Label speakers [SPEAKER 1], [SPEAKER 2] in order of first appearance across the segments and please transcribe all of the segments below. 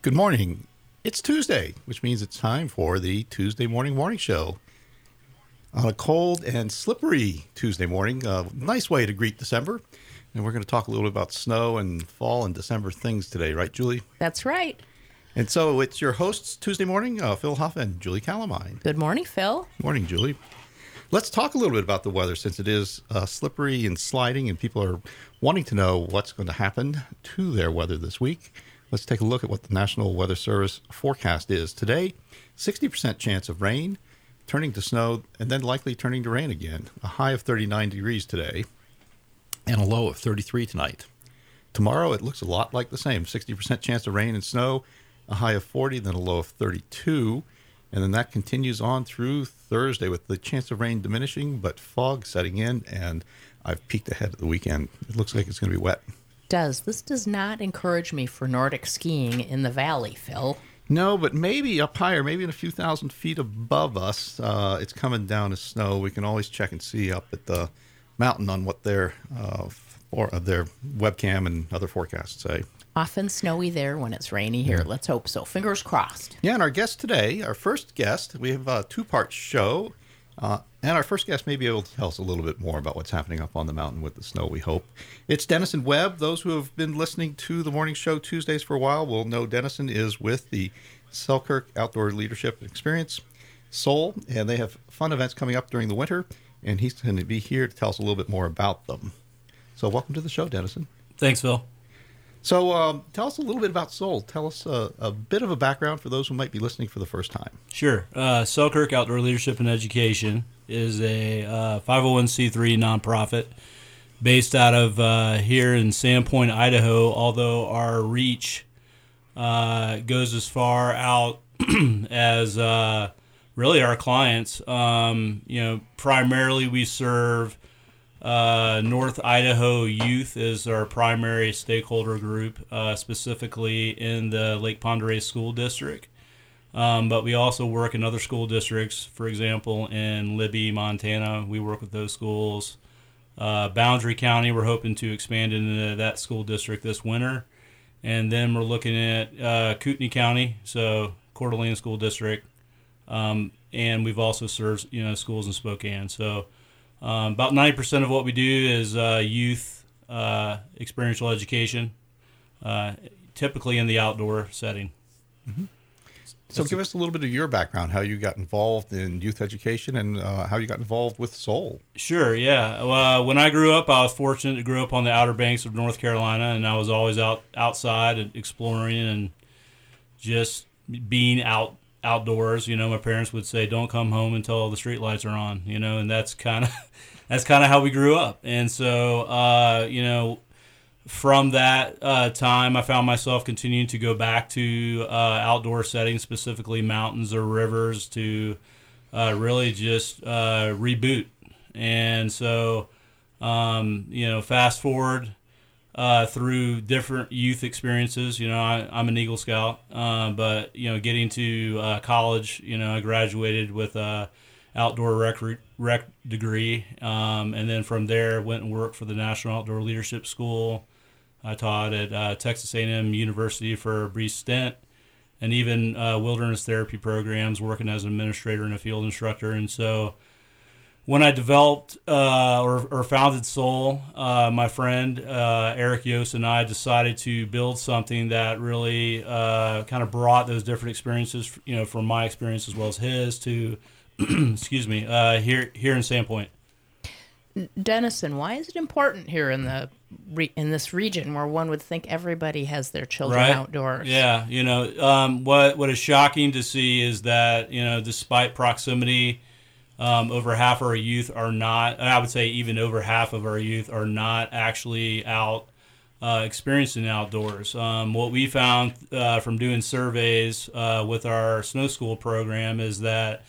[SPEAKER 1] Good morning. It's Tuesday, which means it's time for the Tuesday morning show. On a cold and slippery Tuesday morning, a nice way to greet December. And we're going to talk a little bit about snow and fall and December things today, right, Julie?
[SPEAKER 2] That's right.
[SPEAKER 1] And so it's your hosts Tuesday morning, Phil Huff and Julie Calamine.
[SPEAKER 2] Good morning, Phil.
[SPEAKER 1] Morning, Julie. Let's talk a little bit about the weather since it is slippery and sliding and people are wanting to know what's going to happen to their weather this week. Let's take a look at what the National Weather Service forecast is. Today, 60% chance of rain, turning to snow, and then likely turning to rain again. A high of 39 degrees today and a low of 33 tonight. Tomorrow, it looks a lot like the same. 60% chance of rain and snow, a high of 40, then a low of 32. And then that continues on through Thursday with the chance of rain diminishing, but fog setting in, and I've peeked ahead of the weekend. It looks like it's going to be wet.
[SPEAKER 2] This does not encourage me for Nordic skiing in the valley, Phil.
[SPEAKER 1] No, but maybe up higher, maybe in a few thousand feet above us, it's coming down as snow. We can always check and see up at the mountain on what their webcam and other forecasts say.
[SPEAKER 2] Often snowy there when it's rainy here. Let's hope so. Fingers crossed.
[SPEAKER 1] Yeah, and our guest today, our first guest, we have a two-part show. And our first guest may be able to tell us a little bit more about what's happening up on the mountain with the snow, we hope. It's Dennison Webb. Those who have been listening to the morning show Tuesdays for a while will know Dennison is with the Selkirk Outdoor Leadership Experience, SOL, and they have fun events coming up during the winter, and he's going to be here to tell us a little bit more about them. So welcome to the show, Dennison.
[SPEAKER 3] Thanks, Phil.
[SPEAKER 1] So tell us a little bit about SOL. Tell us a bit of a background for those who might be listening for the first time.
[SPEAKER 3] Sure. Selkirk Outdoor Leadership and Education is a 501c3 nonprofit based out of here in Sandpoint, Idaho, although our reach goes as far out as really our clients. Primarily we serve North Idaho youth is our primary stakeholder group, specifically in the Lake Pend Oreille School District. But we also work in other school districts, for example, in Libby, Montana. We work with those schools. Boundary County, we're hoping to expand into that school district this winter. And then we're looking at Kootenai County, so Coeur d'Alene School District. And we've also served schools in Spokane. So about 90% of what we do is youth experiential education, typically in the outdoor setting.
[SPEAKER 1] Mm-hmm. So give us a little bit of your background, how you got involved in youth education and how you got involved with SOL.
[SPEAKER 3] Sure, yeah. When I grew up, I was fortunate to grow up on the Outer Banks of North Carolina, and I was always outside and exploring and just being outdoors. My parents would say, "Don't come home until the street lights are on," and that's kind of how we grew up. And so, from that time, I found myself continuing to go back to outdoor settings, specifically mountains or rivers, to really just reboot. And so, fast forward through different youth experiences. I'm an Eagle Scout, but getting to college, I graduated with a outdoor rec degree, and then from there went and worked for the National Outdoor Leadership School. I taught at Texas A&M University for a brief stint, and even wilderness therapy programs, working as an administrator and a field instructor. And so when I developed or founded SOL, my friend Eric Yost and I decided to build something that really kind of brought those different experiences, from my experience as well as his, to excuse me, here in Sandpoint.
[SPEAKER 2] Dennison, why is it important here in this region where one would think everybody has their children outdoors?
[SPEAKER 3] Yeah, what is shocking to see is that despite proximity, over half our youth are not. I would say even over half of our youth are not actually out experiencing outdoors. What we found from doing surveys with our snow school program is that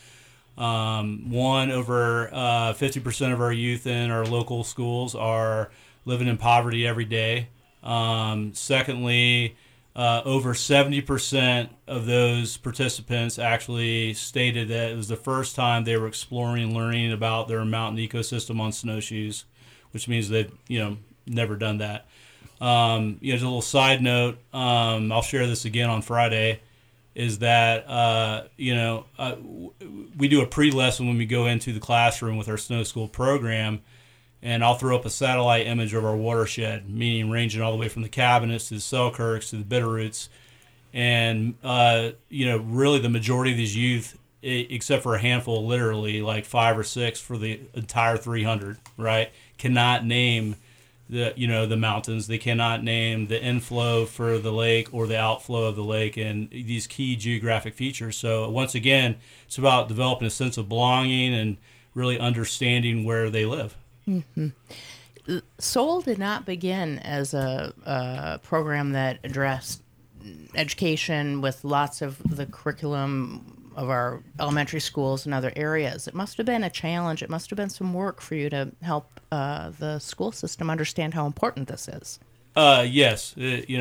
[SPEAKER 3] over 50% of our youth in our local schools are living in poverty every day. Secondly, over 70% of those participants actually stated that it was the first time they were exploring and learning about their mountain ecosystem on snowshoes, which means they've never done that. Just a little side note, I'll share this again on Friday, is that, we do a pre-lesson when we go into the classroom with our snow school program, and I'll throw up a satellite image of our watershed, meaning ranging all the way from the Cabinets to the Selkirks to the Bitterroots. And, really the majority of these youth, except for a handful, literally like 5 or 6 for the entire 300, right, cannot name the mountains. They cannot name the inflow for the lake or the outflow of the lake and these key geographic features. So once again, it's about developing a sense of belonging and really understanding where they live.
[SPEAKER 2] Mm-hmm. Soul did not begin as a program that addressed education with lots of the curriculum of our elementary schools and other areas. It must have been a challenge. It must have been some work for you to help the school system understand how important this is.
[SPEAKER 3] Yes,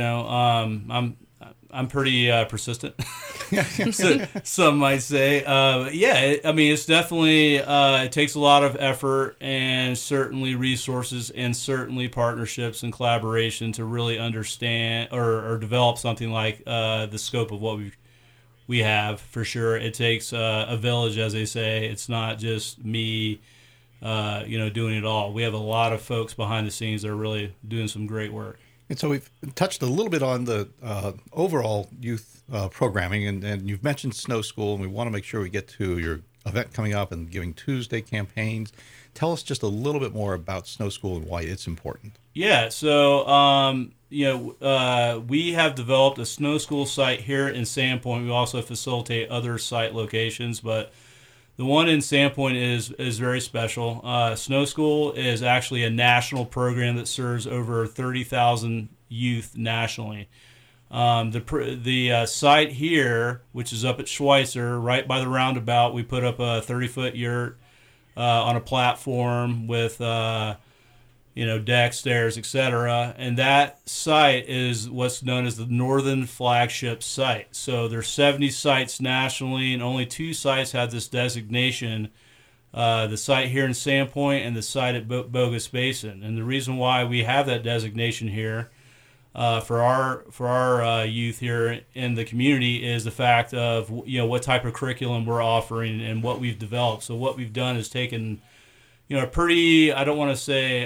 [SPEAKER 3] I'm pretty persistent. Some might say, it's definitely it takes a lot of effort and certainly resources and certainly partnerships and collaboration to really understand or develop something like the scope of what we have. For sure, it takes a village, as they say. It's not just me, doing it all. We have a lot of folks behind the scenes that are really doing some great work.
[SPEAKER 1] And so we've touched a little bit on the overall youth programming, and you've mentioned Snow School, and we want to make sure we get to your event coming up and Giving Tuesday campaigns. Tell us just a little bit more about Snow School and why it's important.
[SPEAKER 3] Yeah, so we have developed a Snow School site here in Sandpoint. We also facilitate other site locations, but the one in Sandpoint is very special. Snow School is actually a national program that serves over 30,000 youth nationally. The site here, which is up at Schweitzer, right by the roundabout, we put up a 30-foot yurt on a platform with decks, stairs, etc. And that site is what's known as the Northern Flagship Site. So there's 70 sites nationally, and only 2 sites have this designation. The site here in Sandpoint and the site at Bogus Basin. And the reason why we have that designation here for our youth here in the community is the fact of what type of curriculum we're offering and what we've developed. So what we've done is taken a pretty, I don't want to say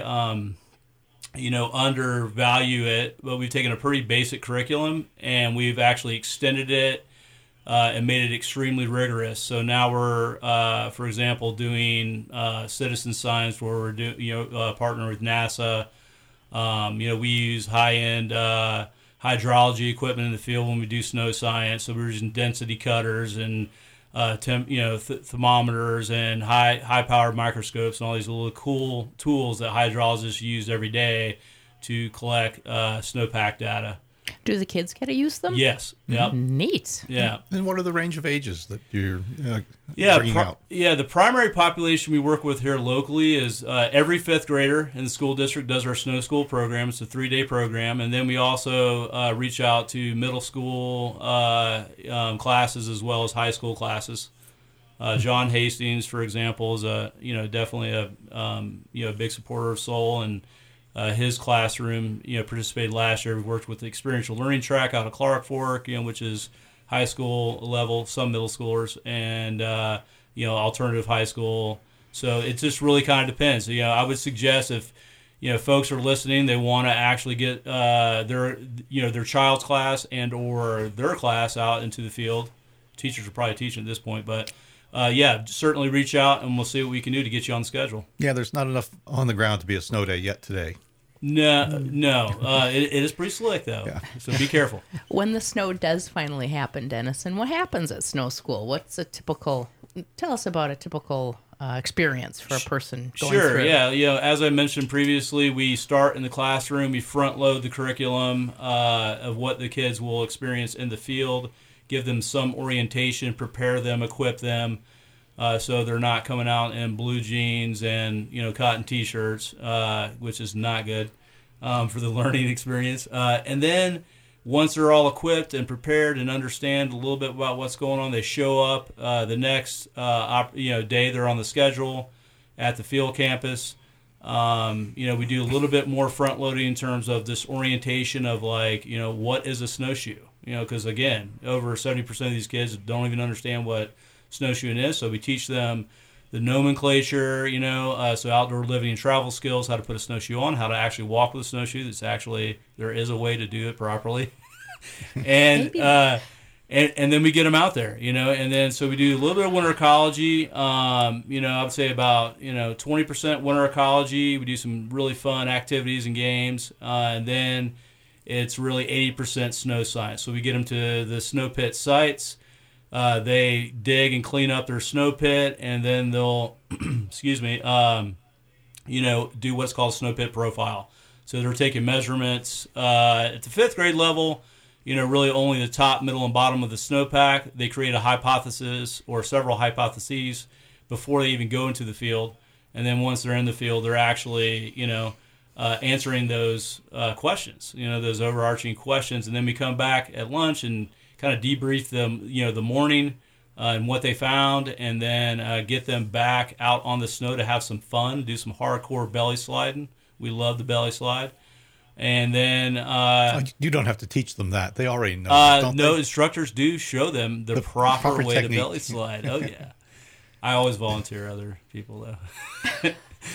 [SPEAKER 3] undervalue it, but we've taken a pretty basic curriculum and we've actually extended it and made it extremely rigorous. So now we're, for example, doing citizen science where we're partnering with NASA. We use high-end hydrology equipment in the field when we do snow science. So we're using density cutters and thermometers and high-powered microscopes and all these little cool tools that hydrologists use every day to collect snowpack data.
[SPEAKER 2] Do the kids get to use them?
[SPEAKER 3] Yes. Yep.
[SPEAKER 2] Neat.
[SPEAKER 3] Yeah.
[SPEAKER 1] And what are the range of ages that you're bringing out?
[SPEAKER 3] Yeah, the primary population we work with here locally is every 5th grader in the school district does our Snow School program. It's a 3-day program. And then we also reach out to middle school classes as well as high school classes. John Hastings, for example, is definitely a big supporter of Soul, and his classroom, participated last year. We worked with the experiential learning track out of Clark Fork, which is high school level, some middle schoolers, and alternative high school. So it just really kind of depends. I would suggest if folks are listening, they want to actually get their child's class and or their class out into the field. Teachers are probably teaching at this point, but certainly reach out and we'll see what we can do to get you on the schedule.
[SPEAKER 1] Yeah, there's not enough on the ground to be a snow day yet today.
[SPEAKER 3] No. It is pretty slick, though, so be careful.
[SPEAKER 2] When the snow does finally happen, Dennison, what happens at Snow School? Tell us about a typical experience for a person going through.
[SPEAKER 3] Sure, yeah. As I mentioned previously, we start in the classroom. We front load the curriculum of what the kids will experience in the field, give them some orientation, prepare them, equip them, so they're not coming out in blue jeans and cotton T-shirts, which is not good for the learning experience. And then once they're all equipped and prepared and understand a little bit about what's going on, they show up the next day they're on the schedule at the field campus. We do a little bit more front loading in terms of this orientation of like, what is a snowshoe? Because again, over 70% of these kids don't even understand what snowshoeing is. So we teach them the nomenclature, so outdoor living and travel skills, how to put a snowshoe on, how to actually walk with a snowshoe. There is a way to do it properly. And then we get them out there, and then so we do a little bit of winter ecology. I would say about 20% winter ecology. We do some really fun activities and games, and then it's really 80% snow science. So we get them to the snow pit sites. They dig and clean up their snow pit, and then they'll, do what's called a snow pit profile. So they're taking measurements at the 5th grade level. Really only the top, middle, and bottom of the snowpack. They create a hypothesis or several hypotheses before they even go into the field. And then once they're in the field, they're actually, answering those questions, those overarching questions. And then we come back at lunch and kind of debrief them, the morning and what they found, and then get them back out on the snow to have some fun, do some hardcore belly sliding. We love the belly slide. And then
[SPEAKER 1] you don't have to teach them that; they already know. Don't
[SPEAKER 3] no,
[SPEAKER 1] they?
[SPEAKER 3] instructors do show them the proper way
[SPEAKER 1] technique.
[SPEAKER 3] to belly slide. Oh yeah, I always volunteer other people though.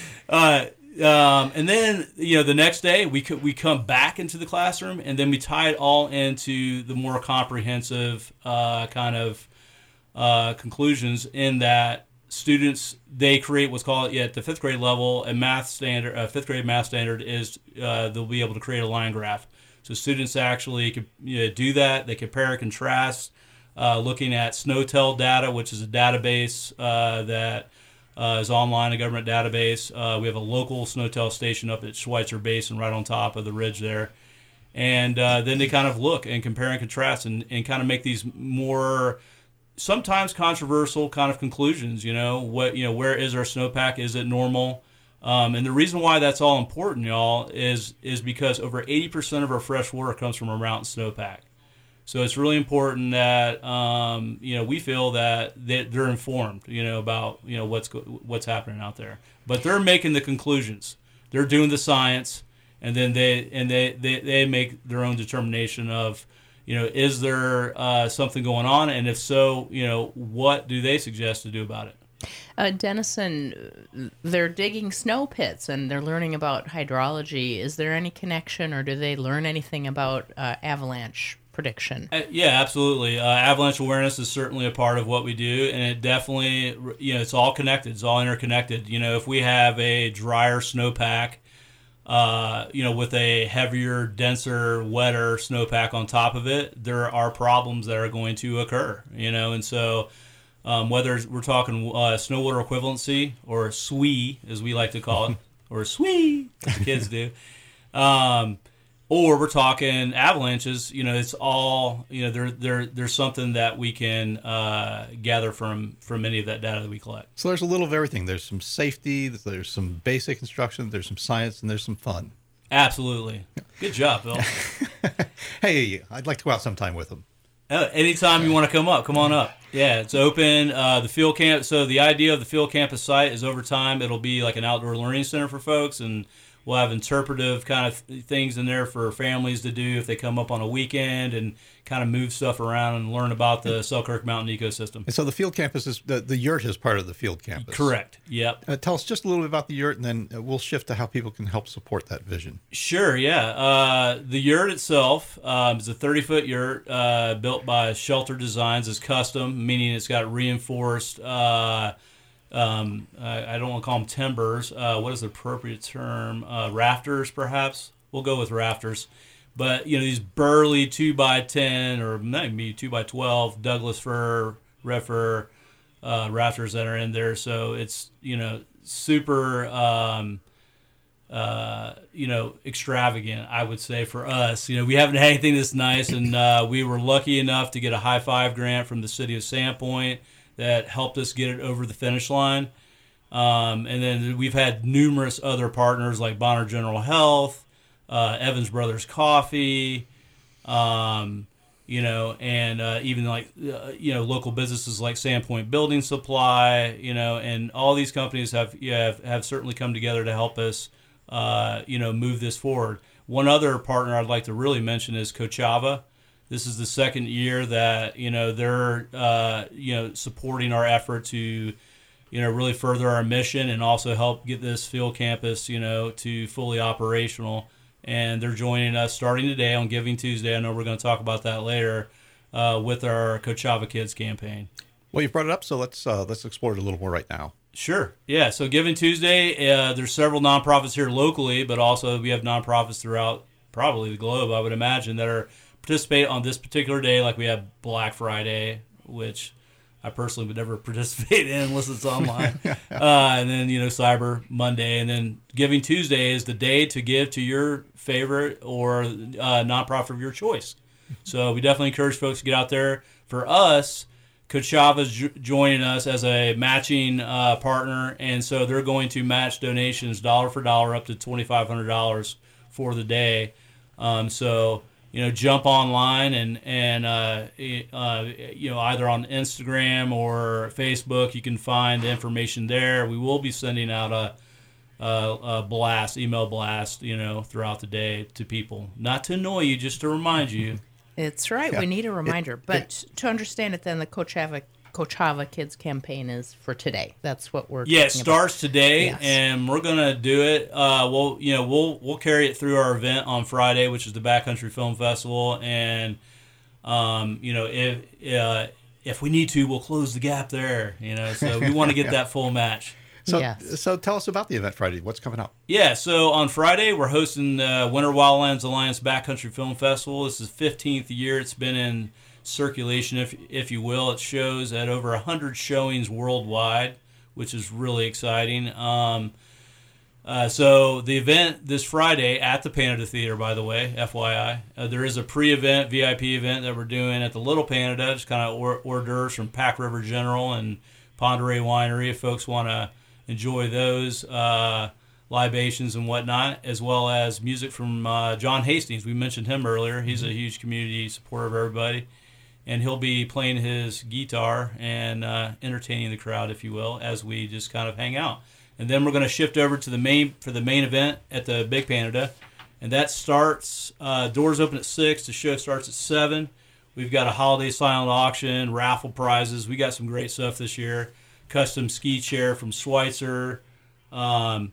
[SPEAKER 3] And then the next day we come back into the classroom, and then we tie it all into the more comprehensive kind of conclusions in that. Students, they create what's called at the 5th grade level a math standard. 5th grade math standard is they'll be able to create a line graph. So students actually can do that. They compare and contrast, looking at SNOTEL data, which is a database that is online, a government database. We have a local SNOTEL station up at Schweitzer Basin, right on top of the ridge there. And then they kind of look and compare and contrast and kind of make these more sometimes controversial kind of conclusions. Where is our snowpack? Is it normal? And the reason why that's all important, y'all, is because over 80% of our fresh water comes from our mountain snowpack. So it's really important that we feel that they're informed, about what's happening out there. But they're making the conclusions. They're doing the science, and then they make their own determination of. Is there something going on? And if so, what do they suggest to do about it?
[SPEAKER 2] Denison, they're digging snow pits and they're learning about hydrology. Is there any connection, or do they learn anything about avalanche prediction?
[SPEAKER 3] Yeah, absolutely. Avalanche awareness is certainly a part of what we do, and it definitely, it's all connected. It's all interconnected. If we have a drier snowpack, with a heavier, denser, wetter snowpack on top of it, there are problems that are going to occur, and so whether we're talking snow water equivalency or SWE, as we like to call it, or SWE, as the kids do, or we're talking avalanches, it's all, there's something that we can gather from any of that data that we collect.
[SPEAKER 1] So there's a little of everything. There's some safety, there's some basic instruction, there's some science, and there's some fun.
[SPEAKER 3] Absolutely. Good job, Bill.
[SPEAKER 1] Hey, I'd like to go out sometime with them.
[SPEAKER 3] Anytime you want to come on up. Yeah, it's open. The field camp. So the idea of the field campus site is over time it'll be like an outdoor learning center for folks, and we'll have interpretive kind of things in there for families to do if they come up on a weekend and kind of move stuff around and learn about the Selkirk Mountain ecosystem. And
[SPEAKER 1] so the field campus is, the yurt is part of the field campus.
[SPEAKER 3] Correct. Yep.
[SPEAKER 1] Tell us just a little bit about the yurt, and then we'll shift to how people can help support that vision.
[SPEAKER 3] Sure, yeah. The yurt itself is a 30-foot yurt built by Shelter Designs. It's custom, meaning it's got reinforced I don't want to call them timbers. What is the appropriate term? Rafters, perhaps. We'll go with rafters. But these burly 2x10 or maybe 2x12 Douglas fir, red fir rafters that are in there. So it's super extravagant, I would say, for us. We haven't had anything this nice, and we were lucky enough to get a high five grant from the city of Sandpoint that helped us get it over the finish line. And then we've had numerous other partners like Bonner General Health, Evans Brothers Coffee, and even like local businesses like Sandpoint Building Supply, and all these companies have certainly come together to help us move this forward. One other partner I'd like to really mention is Coachava. This is the second year that they're supporting our effort to really further our mission and also help get this field campus to fully operational. And they're joining us starting today on Giving Tuesday. I know we're going to talk about that later with our Coachava Kids campaign.
[SPEAKER 1] Well, you've brought it up, so let's explore it a little more right now.
[SPEAKER 3] Sure. Yeah. So Giving Tuesday, there's several nonprofits here locally, but also we have nonprofits throughout probably the globe, I would imagine, that are participate on this particular day. Like we have Black Friday, which I personally would never participate in unless it's online. And then, Cyber Monday. And then Giving Tuesday is the day to give to your favorite or nonprofit of your choice. So we definitely encourage folks to get out there. For us, Coachava's joining us as a matching partner. And so they're going to match donations dollar for dollar up to $2,500 for the day. Jump online and either on Instagram or Facebook, you can find the information there. We will be sending out a email blast, throughout the day to people. Not to annoy you, just to remind you.
[SPEAKER 2] It's right. We need a reminder. But to understand it, then the Coachava Kids campaign is for today. That's what we're
[SPEAKER 3] it starts today,
[SPEAKER 2] yes.
[SPEAKER 3] And we're gonna do it. We'll carry it through our event on Friday, which is the Backcountry Film Festival, and if we need to, we'll close the gap there. So we want to get that full match.
[SPEAKER 1] So tell us about the event Friday. What's coming up?
[SPEAKER 3] Yeah, so on Friday, we're hosting the Winter Wildlands Alliance Backcountry Film Festival. This is the 15th year it's been in circulation, if you will. It shows at over 100 showings worldwide, which is really exciting. So the event this Friday at the Panada Theater, by the way, FYI, there is a pre-event, VIP event that we're doing at the Little Panada, just kind of hors d'oeuvres from Pack River General and Ponderay Winery, if folks want to enjoy those libations and whatnot, as well as music from John Hastings. We mentioned him earlier. He's a huge community supporter of everybody, and he'll be playing his guitar and entertaining the crowd, if you will, as we just kind of hang out. And then we're going to shift over to the main event at the Big Panada, and that starts, doors open at 6, the show starts at 7. We've got a holiday silent auction, raffle prizes. We got some great stuff this year. Custom ski chair from Schweitzer, and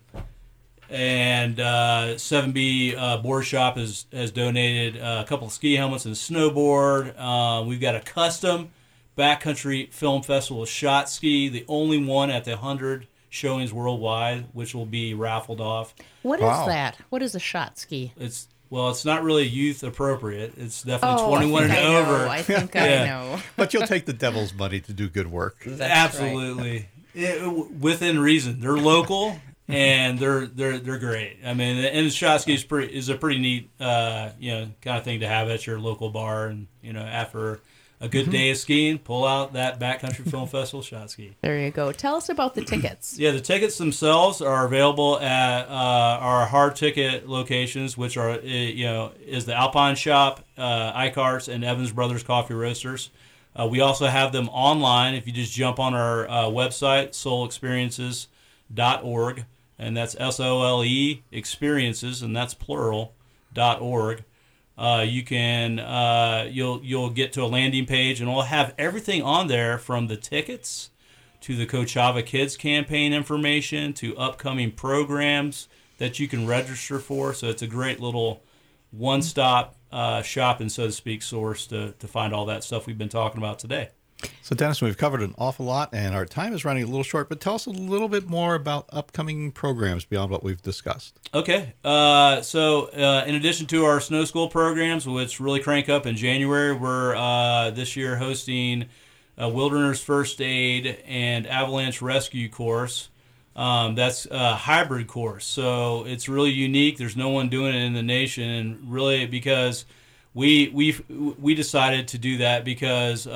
[SPEAKER 3] 7B Board Shop has donated a couple of ski helmets and a snowboard. We've got a custom Backcountry Film Festival shot ski, the only one at the 100 showings worldwide, which will be raffled off.
[SPEAKER 2] What is that? What is a shot ski?
[SPEAKER 3] It's not really youth appropriate. It's definitely 21 and over.
[SPEAKER 2] I think I know.
[SPEAKER 1] But you'll take the devil's money to do good work.
[SPEAKER 2] That's
[SPEAKER 3] absolutely. Right. Within reason. They're local and they're great. I mean, and the shot ski is a pretty neat kind of thing to have at your local bar, and after a good day of skiing, pull out that Backcountry Film Festival shot ski.
[SPEAKER 2] There you go. Tell us about the tickets.
[SPEAKER 3] Yeah, the tickets themselves are available at our hard ticket locations, which are is the Alpine Shop, Icarts, and Evans Brothers Coffee Roasters. We also have them online. If you just jump on our website, soulexperiences.org, and that's SOLE experiences, and that's plural, .org. You can you'll get to a landing page, and we'll have everything on there, from the tickets to the Coachava Kids campaign information to upcoming programs that you can register for. So it's a great little one-stop shopping, so to speak, source to find all that stuff we've been talking about today.
[SPEAKER 1] So, Dennis, we've covered an awful lot, and our time is running a little short, but tell us a little bit more about upcoming programs beyond what we've discussed.
[SPEAKER 3] Okay. So in addition to our snow school programs, which really crank up in January, we're this year hosting a Wilderness First Aid and Avalanche Rescue course. That's a hybrid course, so it's really unique. There's no one doing it in the nation, and really because we decided to do that because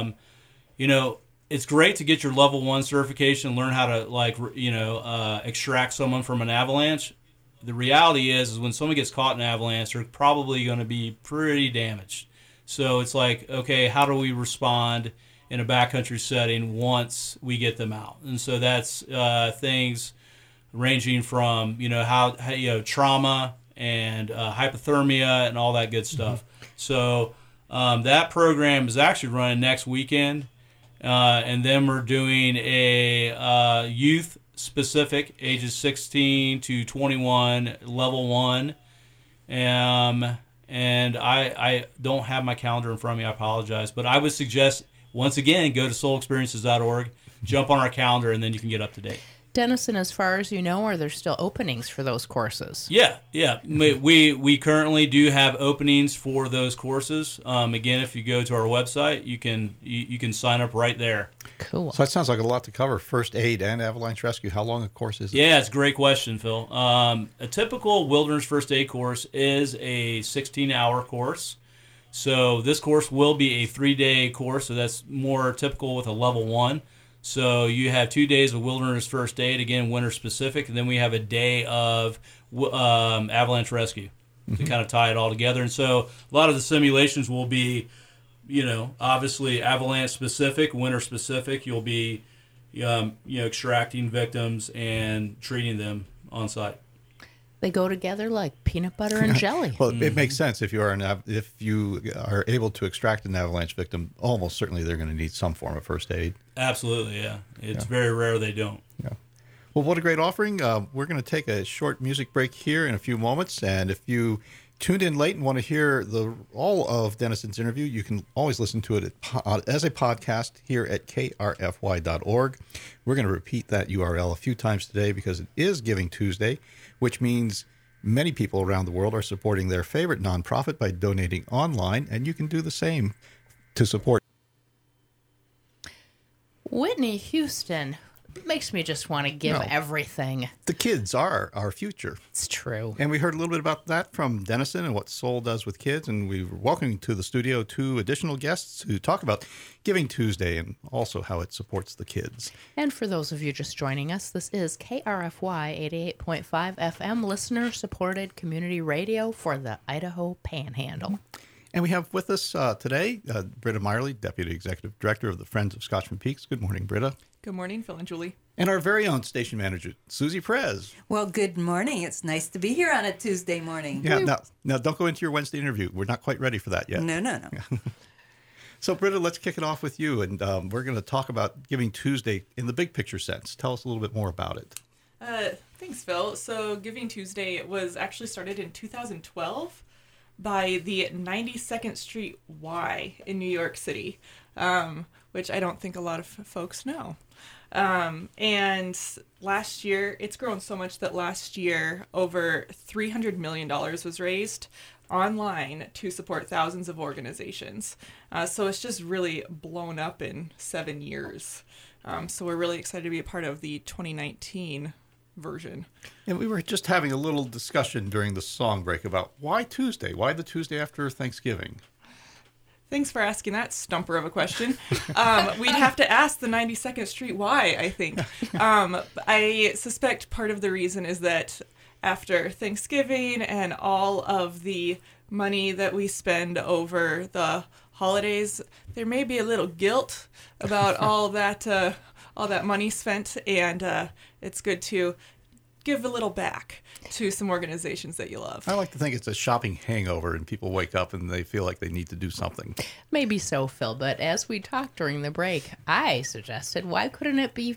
[SPEAKER 3] it's great to get your level 1 certification and learn how to extract someone from an avalanche. The reality is when someone gets caught in an avalanche, they're probably going to be pretty damaged. So it's like, okay, how do we respond in a backcountry setting once we get them out? And so that's things ranging from how trauma and hypothermia and all that good stuff. So that program is actually running next weekend, and then we're doing a youth specific, ages 16 to 21, level 1. And I don't have my calendar in front of me. I apologize, but I would suggest once again go to soulexperiences.org, jump on our calendar, and then you can get up to date.
[SPEAKER 2] Dennison, as far as you know, are there still openings for those courses?
[SPEAKER 3] Yeah. We currently do have openings for those courses. Again, if you go to our website, you can sign up right there.
[SPEAKER 2] Cool.
[SPEAKER 1] So that sounds like a lot to cover: first aid and avalanche rescue. How long a course is it?
[SPEAKER 3] Yeah, it's a great question, Phil. A typical wilderness first aid course is a 16-hour course. So this course will be a 3-day course. So that's more typical with a level 1. So you have 2 days of wilderness first aid, again, winter specific, and then we have a day of avalanche rescue to kind of tie it all together. And so a lot of the simulations will be, obviously avalanche specific, winter specific. You'll be, extracting victims and treating them on site.
[SPEAKER 2] They go together like peanut butter and jelly.
[SPEAKER 1] Well, it makes sense if you are able to extract an avalanche victim. Almost certainly, they're going to need some form of first aid.
[SPEAKER 3] Absolutely, yeah. It's very rare they don't.
[SPEAKER 1] Yeah. Well, what a great offering. We're going to take a short music break here in a few moments, and if you tuned in late and want to hear all of Dennison's interview, you can always listen to it as a podcast here at krfy.org. We're going to repeat that URL a few times today because it is Giving Tuesday, which means many people around the world are supporting their favorite nonprofit by donating online, and you can do the same to support.
[SPEAKER 2] Whitney Houston makes me just want to give everything.
[SPEAKER 1] The kids are our future.
[SPEAKER 2] It's true.
[SPEAKER 1] And we heard a little bit about that from Dennison and what Soul does with kids. And we were welcoming to the studio 2 additional guests who talk about Giving Tuesday and also how it supports the kids.
[SPEAKER 2] And for those of you just joining us, this is KRFY 88.5 FM, listener-supported community radio for the Idaho Panhandle.
[SPEAKER 1] And we have with us today Britta Meyerly, Deputy Executive Director of the Friends of Scotchman Peaks. Good morning, Britta.
[SPEAKER 4] Good morning, Phil and Julie.
[SPEAKER 1] And our very own station manager, Susie Perez.
[SPEAKER 5] Well, good morning. It's nice to be here on a Tuesday morning.
[SPEAKER 1] Yeah, now don't go into your Wednesday interview. We're not quite ready for that yet.
[SPEAKER 5] No.
[SPEAKER 1] So, Britta, let's kick it off with you. And we're going to talk about Giving Tuesday in the big picture sense. Tell us a little bit more about it.
[SPEAKER 4] Thanks, Phil. So Giving Tuesday was actually started in 2012 by the 92nd Street Y in New York City, which I don't think a lot of folks know. And last year, it's grown so much that last year over $300 million was raised online to support thousands of organizations. So it's just really blown up in 7 years. So we're really excited to be a part of the 2019 version.
[SPEAKER 1] And we were just having a little discussion during the song break about why Tuesday? Why the Tuesday after Thanksgiving?
[SPEAKER 4] Thanks for asking that stumper of a question. We'd have to ask the 92nd Street why, I think. I suspect part of the reason is that after Thanksgiving and all of the money that we spend over the holidays, there may be a little guilt about all that money spent, and it's good to give a little back to some organizations that you love.
[SPEAKER 1] I like to think it's a shopping hangover and people wake up and they feel like they need to do something.
[SPEAKER 2] Maybe so, Phil, but as we talked during the break, I suggested why couldn't it be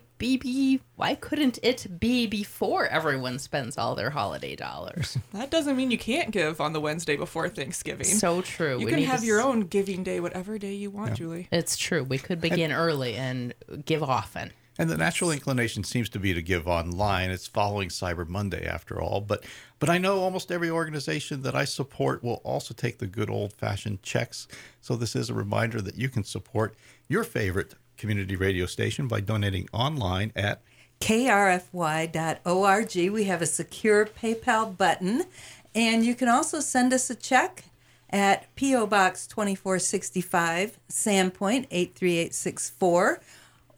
[SPEAKER 2] before everyone spends all their holiday dollars?
[SPEAKER 4] That doesn't mean you can't give on the Wednesday before Thanksgiving.
[SPEAKER 2] So true.
[SPEAKER 4] You can have your own giving day, whatever day you want, Julie.
[SPEAKER 2] It's true. We could begin early and give often.
[SPEAKER 1] And the natural inclination seems to be to give online. It's following Cyber Monday, after all. But I know almost every organization that I support will also take the good old-fashioned checks. So this is a reminder that you can support your favorite community radio station by donating online at
[SPEAKER 5] krfy.org. We have a secure PayPal button. And you can also send us a check at P.O. Box 2465, Sandpoint 83864.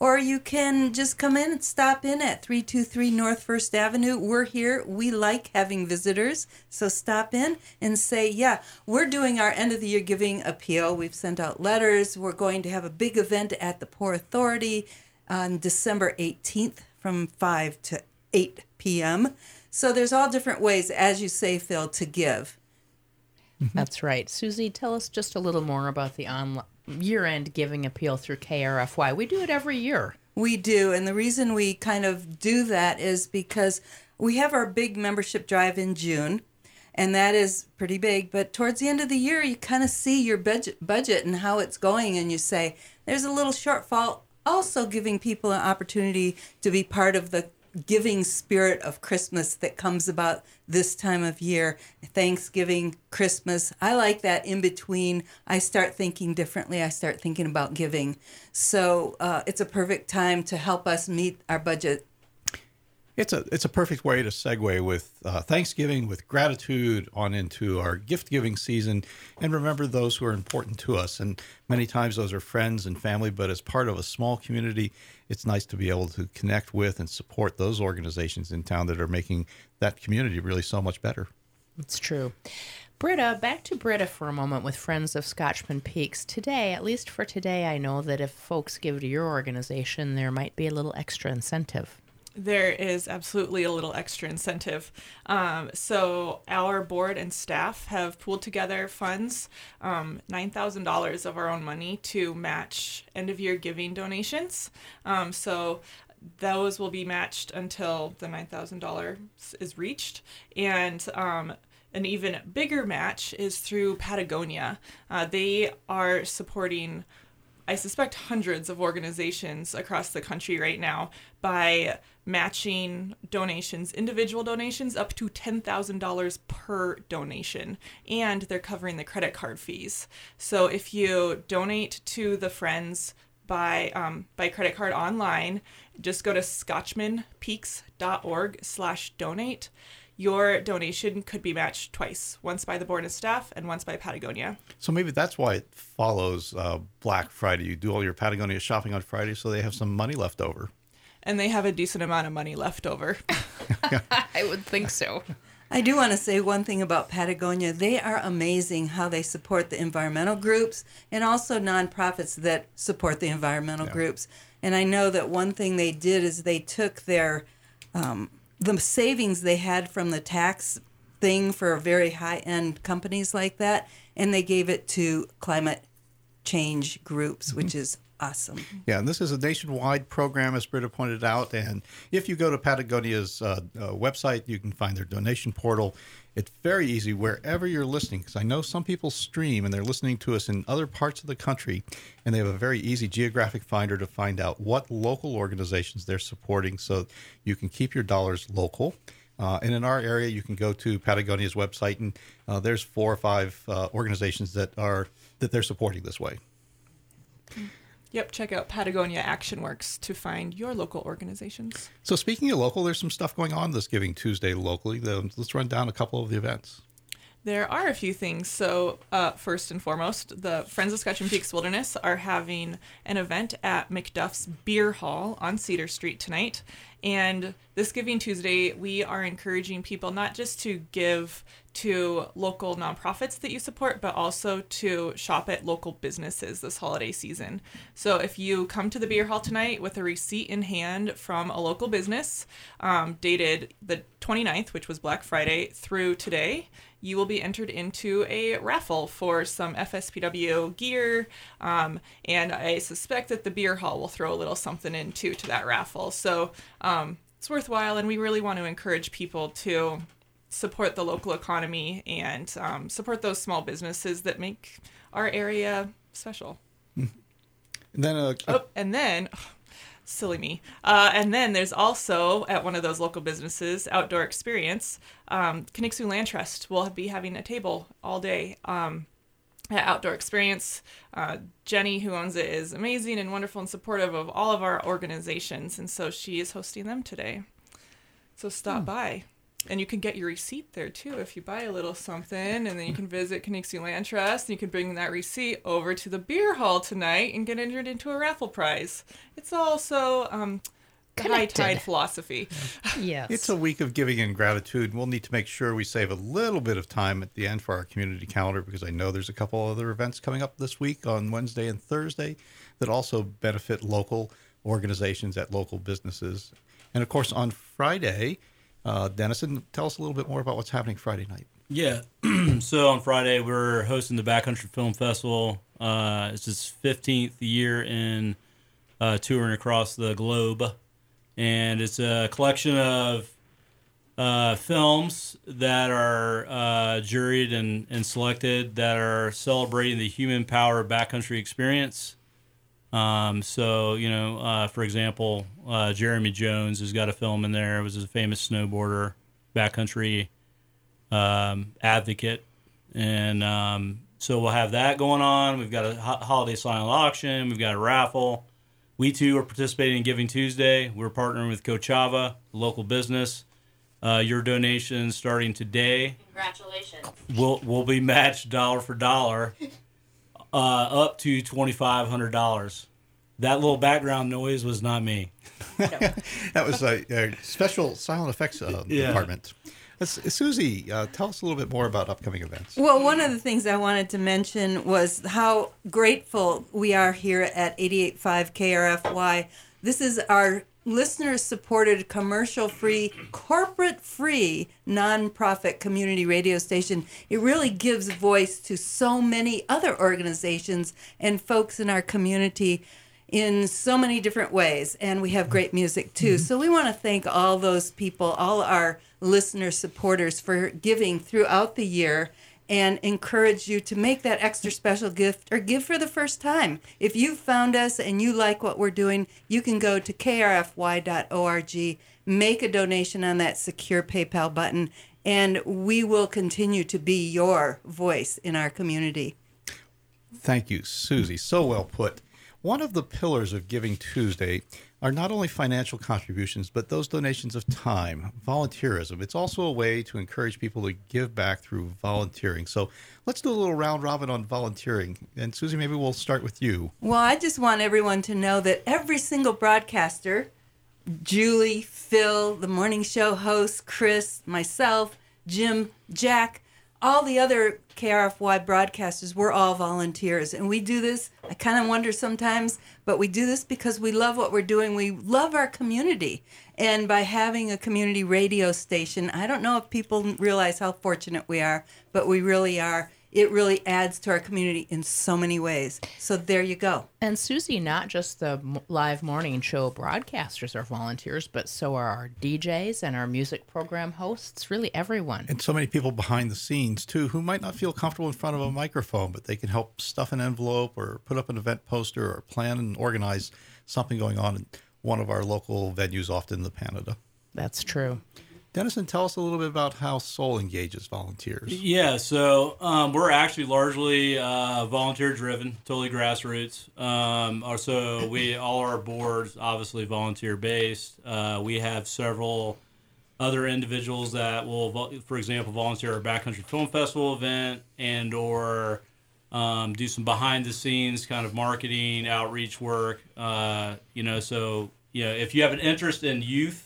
[SPEAKER 5] or you can just come in and stop in at 323 North First Avenue. We're here. We like having visitors, so stop in and say, yeah, we're doing our end of the year giving appeal. We've sent out letters. We're going to have a big event at the Poor Authority on December 18th from 5 to 8 p.m. So there's all different ways, as you say, Phil, to give.
[SPEAKER 2] That's right. Susie, tell us just a little more about the year-end giving appeal through KRFY. We do it every year.
[SPEAKER 5] We do, and the reason we kind of do that is because we have our big membership drive in June, and that is pretty big. But towards the end of the year, you kind of see your budget and how it's going, and you say, there's a little shortfall. Also giving people an opportunity to be part of the giving spirit of Christmas that comes about this time of year. Thanksgiving, Christmas. I like that in between. I start thinking differently. I start thinking about giving. So it's a perfect time to help us meet our budget.
[SPEAKER 1] It's a perfect way to segue with Thanksgiving, with gratitude on into our gift giving season, and remember those who are important to us. And many times those are friends and family, but as part of a small community, it's nice to be able to connect with and support those organizations in town that are making that community really so much better.
[SPEAKER 2] It's true. Britta, back to Britta for a moment with Friends of Scotchman Peaks. Today, at least for today, I know that if folks give to your organization, there might be a little extra incentive.
[SPEAKER 4] There is absolutely a little extra incentive. So our board and staff have pooled together funds, $9,000 of our own money to match end-of-year giving donations. So those will be matched until the $9,000 is reached. And an even bigger match is through Patagonia. They are supporting, I suspect, hundreds of organizations across the country right now by matching donations, individual donations, up to $10,000 per donation. And they're covering the credit card fees. So if you donate to the Friends by credit card online, just go to scotchmanpeaks.org/donate. Your donation could be matched twice, once by the board and staff and once by Patagonia.
[SPEAKER 1] So maybe that's why it follows Black Friday. You do all your Patagonia shopping on Friday, so they have some money left over.
[SPEAKER 4] And they have a decent amount of money left over.
[SPEAKER 2] I would think so.
[SPEAKER 5] I do want to say one thing about Patagonia. They are amazing how they support the environmental groups and also nonprofits that support the environmental groups. And I know that one thing they did is they took their the savings they had from the tax thing for very high-end companies like that, and they gave it to climate change groups, which is awesome.
[SPEAKER 1] Yeah, and this is a nationwide program, as Britta pointed out. And if you go to Patagonia's website, you can find their donation portal. It's very easy wherever you're listening, because I know some people stream and they're listening to us in other parts of the country, and they have a very easy geographic finder to find out what local organizations they're supporting so you can keep your dollars local. And in our area, you can go to Patagonia's website, and there's 4 or 5 organizations that they're supporting this way.
[SPEAKER 4] Yep, check out Patagonia Action Works to find your local organizations.
[SPEAKER 1] So speaking of local, there's some stuff going on this Giving Tuesday locally. Let's run down a couple of the events.
[SPEAKER 4] There are a few things. So first and foremost, the Friends of Scotchman Peaks Wilderness are having an event at McDuff's Beer Hall on Cedar Street tonight. And this Giving Tuesday, we are encouraging people not just to give to local nonprofits that you support, but also to shop at local businesses this holiday season. So if you come to the beer hall tonight with a receipt in hand from a local business dated the 29th, which was Black Friday, through today, you will be entered into a raffle for some FSPW gear, and I suspect that the beer hall will throw a little something in too to that raffle. So it's worthwhile, and we really want to encourage people to support the local economy and support those small businesses that make our area special.
[SPEAKER 1] And then,
[SPEAKER 4] silly me. And then there's also, at one of those local businesses, Outdoor Experience, Canucksu Land Trust will be having a table all day at Outdoor Experience. Jenny, who owns it, is amazing and wonderful and supportive of all of our organizations, and so she is hosting them today. So stop by. And you can get your receipt there too if you buy a little something, and then you can visit Canixie Land Trust, and you can bring that receipt over to the beer hall tonight and get entered into a raffle prize. It's also the high tide philosophy.
[SPEAKER 2] Yes.
[SPEAKER 1] It's a week of giving and gratitude. We'll need to make sure we save a little bit of time at the end for our community calendar, because I know there's a couple other events coming up this week on Wednesday and Thursday that also benefit local organizations at local businesses. And of course, on Friday, Dennison, tell us a little bit more about what's happening Friday night.
[SPEAKER 3] Yeah. So on Friday, we're hosting the Backcountry Film Festival. It's its 15th year in touring across the globe. And it's a collection of films that are juried and selected that are celebrating the human-powered backcountry experience. So, for example, Jeremy Jones has got a film in there. It was a famous snowboarder, backcountry advocate. And so we'll have that going on. We've got a holiday silent auction. We've got a raffle. We, too, are participating in Giving Tuesday. We're partnering with Coachava, a local business. Your donations starting today.
[SPEAKER 2] Congratulations.
[SPEAKER 3] Will be matched dollar for dollar. Up to $2,500. That little background noise was not me.
[SPEAKER 1] That was a special silent effects department. Susie, tell us a little bit more about upcoming events.
[SPEAKER 5] Well, one of the things I wanted to mention was how grateful we are here at 88.5 KRFY. This is our listener-supported, commercial-free, corporate-free, nonprofit community radio station. It really gives voice to so many other organizations and folks in our community in so many different ways. And we have great music, too. So we want to thank all those people, all our listener supporters, for giving throughout the year, and encourage you to make that extra special gift or give for the first time. If you've found us and you like what we're doing, you can go to krfy.org, make a donation on that secure PayPal button, and we will continue to be your voice in our community.
[SPEAKER 1] Thank you, Susie. So well put. One of the pillars of Giving Tuesday are not only financial contributions, but those donations of time, volunteerism. It's also a way to encourage people to give back through volunteering. So let's do a little round robin on volunteering. And Susie, maybe we'll start with you.
[SPEAKER 5] Well, I just want everyone to know that every single broadcaster, Julie, Phil, the morning show host, Chris, myself, Jim, Jack, all the other KRFY broadcasters, we're all volunteers. And we do this, I kind of wonder sometimes, but we do this because we love what we're doing. We love our community. And by having a community radio station, I don't know if people realize how fortunate we are, but we really are. It really adds to our community in so many ways. So there you go.
[SPEAKER 2] And Susie, not just the live morning show broadcasters are volunteers, but so are our DJs and our music program hosts, really everyone.
[SPEAKER 1] And so many people behind the scenes, too, who might not feel comfortable in front of a microphone, but they can help stuff an envelope or put up an event poster or plan and organize something going on in one of our local venues, often the Canada.
[SPEAKER 2] That's true.
[SPEAKER 1] Dennison, tell us a little bit about how Soul engages volunteers.
[SPEAKER 3] Yeah, so we're actually largely volunteer-driven, totally grassroots. Also, all our boards obviously volunteer-based. We have several other individuals that will, for example, volunteer at our Backcountry Film Festival event and/or do some behind-the-scenes kind of marketing, outreach work. So if you have an interest in youth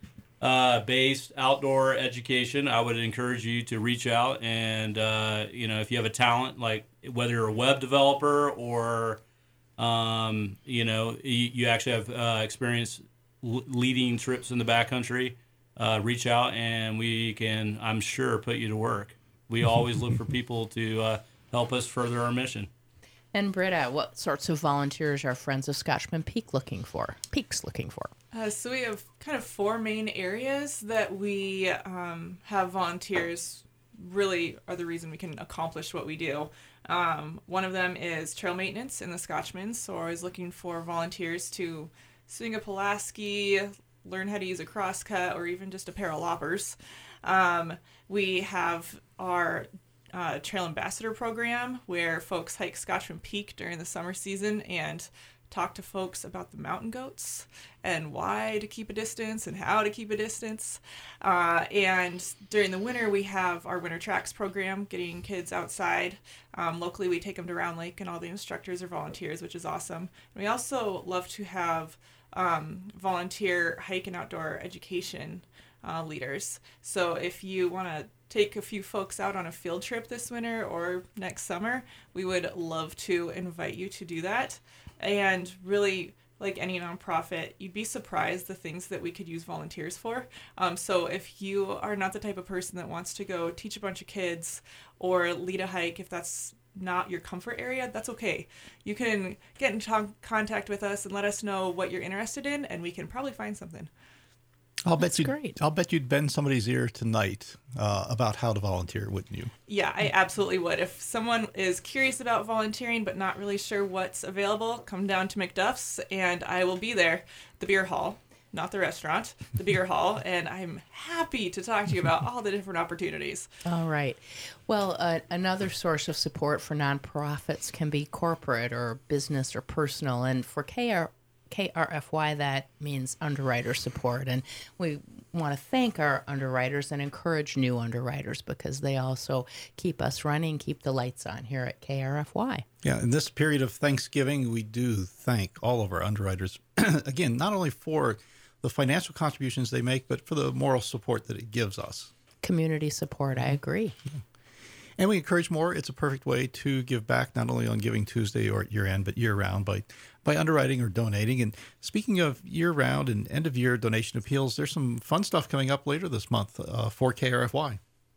[SPEAKER 3] based outdoor education, I would encourage you to reach out and if you have a talent, like whether you're a web developer or you actually have experience leading trips in the backcountry, reach out and we can, I'm sure, put you to work. We always look for people to help us further our mission.
[SPEAKER 2] And Britta, what sorts of volunteers are Friends of Scotchman Peaks looking for?
[SPEAKER 4] So we have kind of four main areas that we have volunteers really are the reason we can accomplish what we do. One of them is trail maintenance in the Scotchmans. So we're always looking for volunteers to swing a Pulaski, learn how to use a crosscut, or even just a pair of loppers. We have our Trail Ambassador program where folks hike Scotchman Peak during the summer season and talk to folks about the mountain goats and why to keep a distance and how to keep a distance. And during the winter, we have our Winter Tracks program, getting kids outside. Locally, we take them to Round Lake, and all the instructors are volunteers, which is awesome. And we also love to have volunteer hike and outdoor education leaders. So if you want to take a few folks out on a field trip this winter or next summer, we would love to invite you to do that. And really, like any nonprofit, you'd be surprised the things that we could use volunteers for. So if you are not the type of person that wants to go teach a bunch of kids or lead a hike, if that's not your comfort area, that's okay. You can get in contact with us and let us know what you're interested in, and we can probably find something.
[SPEAKER 1] I'll bet
[SPEAKER 2] great.
[SPEAKER 1] I'll bet you'd bend somebody's ear tonight about how to volunteer, wouldn't you?
[SPEAKER 4] Yeah, I absolutely would. If someone is curious about volunteering but not really sure what's available, come down to McDuff's and I will be there. The beer hall, not the restaurant, the beer hall, and I'm happy to talk to you about all the different opportunities.
[SPEAKER 2] All right. Well, another source of support for nonprofits can be corporate or business or personal. And for KRFY, that means underwriter support. And we want to thank our underwriters and encourage new underwriters because they also keep us running, keep the lights on here at KRFY.
[SPEAKER 1] Yeah, in this period of Thanksgiving, we do thank all of our underwriters, again, not only for the financial contributions they make, but for the moral support that it gives us.
[SPEAKER 2] Community support, I agree.
[SPEAKER 1] Yeah. And we encourage more. It's a perfect way to give back, not only on Giving Tuesday or at year-end, but year-round by underwriting or donating. And speaking of year-round and end-of-year donation appeals, there's some fun stuff coming up later this month for KRFY.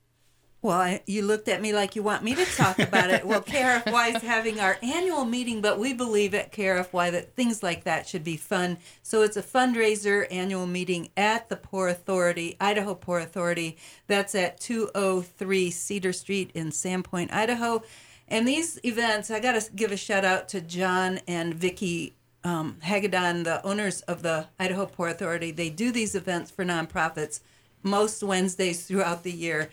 [SPEAKER 5] Well, you looked at me like you want me to talk about it. Well, KRFY is having our annual meeting, but we believe at KRFY that things like that should be fun. So it's a fundraiser annual meeting at the Port Authority, Idaho Port Authority. That's at 203 Cedar Street in Sandpoint, Idaho. And these events, I got to give a shout out to John and Vicki Hagedon, the owners of the Idaho Port Authority. They do these events for nonprofits most Wednesdays throughout the year.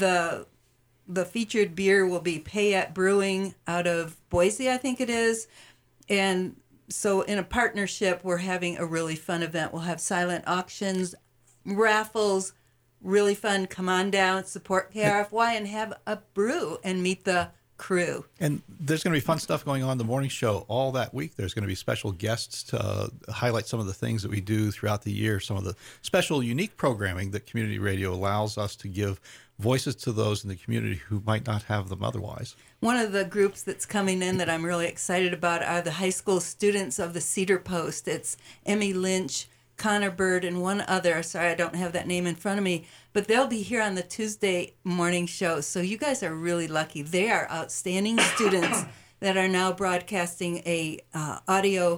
[SPEAKER 5] The featured beer will be Payette Brewing out of Boise, I think it is. And so in a partnership, we're having a really fun event. We'll have silent auctions, raffles, really fun. Come on down, support KRFY, and have a brew and meet the crew.
[SPEAKER 1] And there's going to be fun stuff going on the morning show all that week. There's going to be special guests to highlight some of the things that we do throughout the year, some of the special, unique programming that community radio allows us to give voices to those in the community who might not have them otherwise.
[SPEAKER 5] One of the groups that's coming in that I'm really excited about are the high school students of the Cedar Post. It's Emmy Lynch, Connor Bird, and one other. Sorry, I don't have that name in front of me. But they'll be here on the Tuesday morning show. So you guys are really lucky. They are outstanding students that are now broadcasting a audio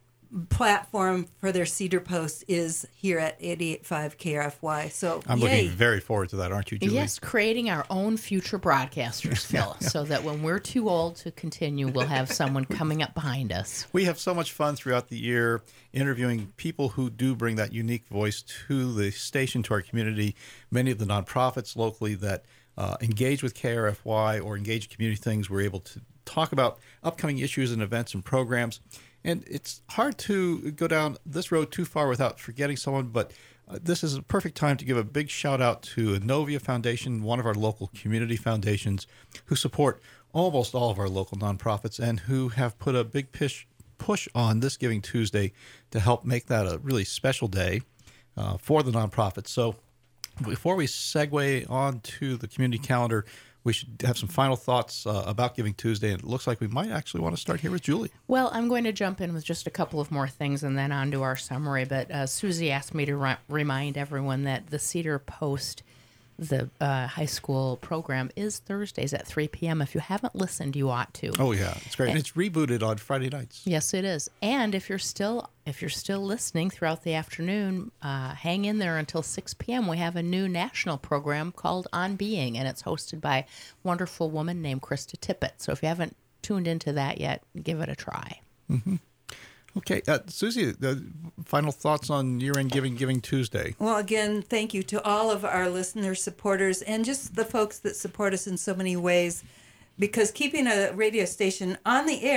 [SPEAKER 5] platform for their Cedar Post is here at 88.5 KRFY. So
[SPEAKER 1] I'm
[SPEAKER 5] yay.
[SPEAKER 1] looking very forward to that, aren't you, Julie?
[SPEAKER 2] Yes, creating our own future broadcasters, Phil, so that when we're too old to continue, we'll have someone coming up behind us.
[SPEAKER 1] We have so much fun throughout the year interviewing people who do bring that unique voice to the station, to our community. Many of the nonprofits locally that engage with KRFY or engage in community things, we're able to talk about upcoming issues and events and programs. And it's hard to go down this road too far without forgetting someone, but this is a perfect time to give a big shout out to Inovia Foundation, one of our local community foundations, who support almost all of our local nonprofits and who have put a big push on this Giving Tuesday to help make that a really special day for the nonprofits. So before we segue on to the community calendar, we should have some final thoughts about Giving Tuesday, and it looks like we might actually want to start here with Julie.
[SPEAKER 2] Well, I'm going to jump in with just a couple of more things and then on to our summary, but Susie asked me to remind everyone that the Cedar Post, the high school program, is Thursdays at 3 p.m. If you haven't listened, you ought to.
[SPEAKER 1] Oh, yeah. It's great. And it's rebooted on Friday nights.
[SPEAKER 2] Yes, it is. And if you're still listening throughout the afternoon, hang in there until 6 p.m. We have a new national program called On Being, and it's hosted by a wonderful woman named Krista Tippett. So if you haven't tuned into that yet, give it a try.
[SPEAKER 1] Mm-hmm. Okay. Susie, final thoughts on year-end Giving Tuesday.
[SPEAKER 5] Well, again, thank you to all of our listeners, supporters, and just the folks that support us in so many ways, because keeping a radio station on the air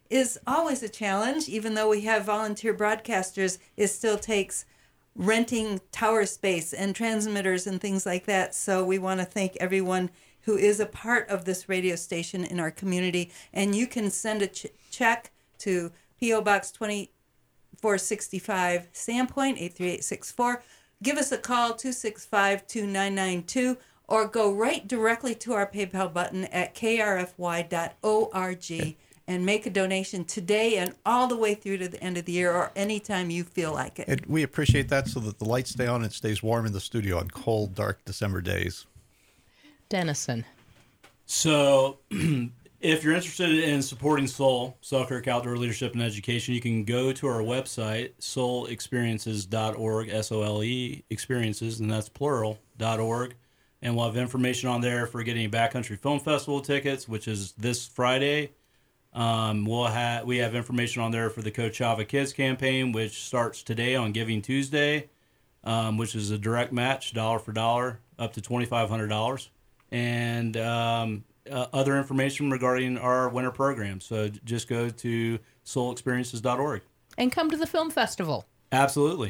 [SPEAKER 5] is always a challenge. Even though we have volunteer broadcasters, it still takes renting tower space and transmitters and things like that. So we want to thank everyone who is a part of this radio station in our community. And you can send a check to P.O. Box 2465, Sandpoint 83864. Give us a call, 265-2992, or go right directly to our PayPal button at krfy.org and make a donation today and all the way through to the end of the year or anytime you feel like it.
[SPEAKER 1] And we appreciate that so that the lights stay on and it stays warm in the studio on cold, dark December days.
[SPEAKER 2] Dennison.
[SPEAKER 3] So, if you're interested in supporting Soul, Selkirk Outdoor Leadership and Education, you can go to our website, soulexperiences.org, SOLE experiences, and that's plural.org. And we'll have information on there for getting Backcountry Film Festival tickets, which is this Friday. We have information on there for the Coachella Kids campaign, which starts today on Giving Tuesday, which is a direct match, dollar for dollar, up to $2,500. And other information regarding our winter program. So just go to soulexperiences.org.
[SPEAKER 2] And come to the film festival.
[SPEAKER 3] Absolutely.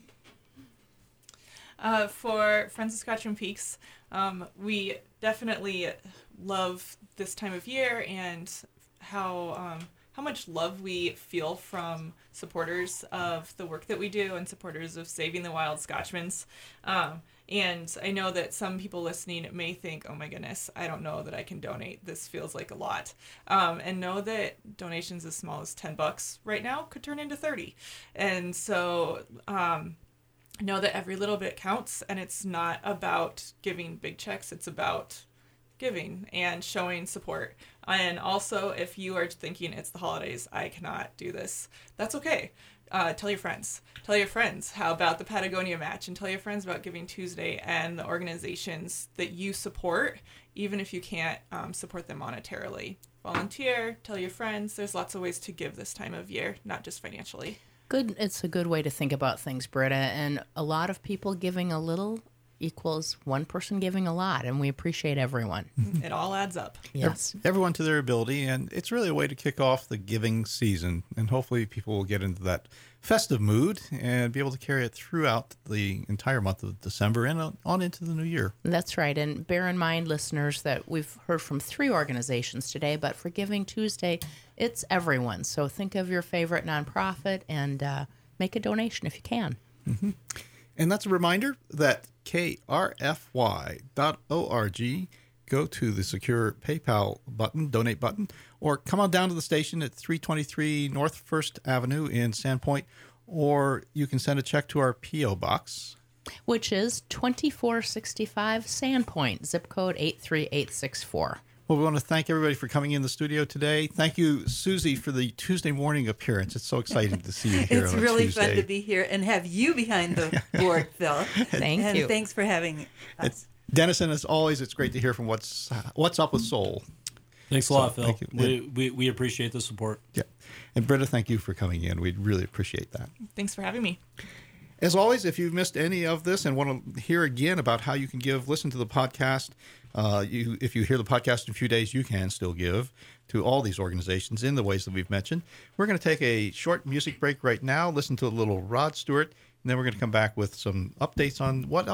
[SPEAKER 4] For Friends of Scotchman Peaks, we definitely love this time of year and how much love we feel from supporters of the work that we do and supporters of Saving the Wild Scotchmans. And I know that some people listening may think, oh my goodness, I don't know that I can donate. This feels like a lot. And know that donations as small as $10 right now could turn into 30. And so know that every little bit counts, and it's not about giving big checks. It's about giving and showing support. And also, if you are thinking it's the holidays, I cannot do this, that's okay. Tell your friends. Tell your friends how about the Patagonia match, and tell your friends about Giving Tuesday and the organizations that you support, even if you can't support them monetarily. Volunteer, tell your friends. There's lots of ways to give this time of year, not just financially.
[SPEAKER 2] Good. It's a good way to think about things, Britta. And a lot of people giving a little equals one person giving a lot, and we appreciate everyone.
[SPEAKER 4] It all adds up.
[SPEAKER 2] Yes.
[SPEAKER 1] Everyone to their ability, and it's really a way to kick off the giving season. And hopefully people will get into that festive mood and be able to carry it throughout the entire month of December and on into the new year.
[SPEAKER 2] That's right. And bear in mind, listeners, that we've heard from 3 organizations today, but for Giving Tuesday, it's everyone. So think of your favorite nonprofit and make a donation if you can.
[SPEAKER 1] Mm-hmm. And that's a reminder that krfy.org, go to the secure PayPal button, donate button, or come on down to the station at 323 North First Avenue in Sandpoint, or you can send a check to our P.O. Box,
[SPEAKER 2] which is 2465 Sandpoint, zip code 83864.
[SPEAKER 1] Well, we want to thank everybody for coming in the studio today. Thank you, Susie, for the Tuesday morning appearance. It's so exciting to see you here
[SPEAKER 5] It's
[SPEAKER 1] on
[SPEAKER 5] really
[SPEAKER 1] Tuesday.
[SPEAKER 5] fun to be here and have you behind the board, Phil.
[SPEAKER 2] Thank you.
[SPEAKER 5] And thanks for having us.
[SPEAKER 1] Dennison, as always, it's great to hear from what's up with Soul.
[SPEAKER 3] Thanks a lot, Phil.
[SPEAKER 1] Thank you.
[SPEAKER 3] We appreciate the support.
[SPEAKER 1] Yeah. And Britta, thank you for coming in. We really appreciate that.
[SPEAKER 4] Thanks for having me.
[SPEAKER 1] As always, if you've missed any of this and want to hear again about how you can give, listen to the podcast. If you hear the podcast in a few days, you can still give to all these organizations in the ways that we've mentioned. We're going to take a short music break right now, listen to a little Rod Stewart, and then we're going to come back with some updates on what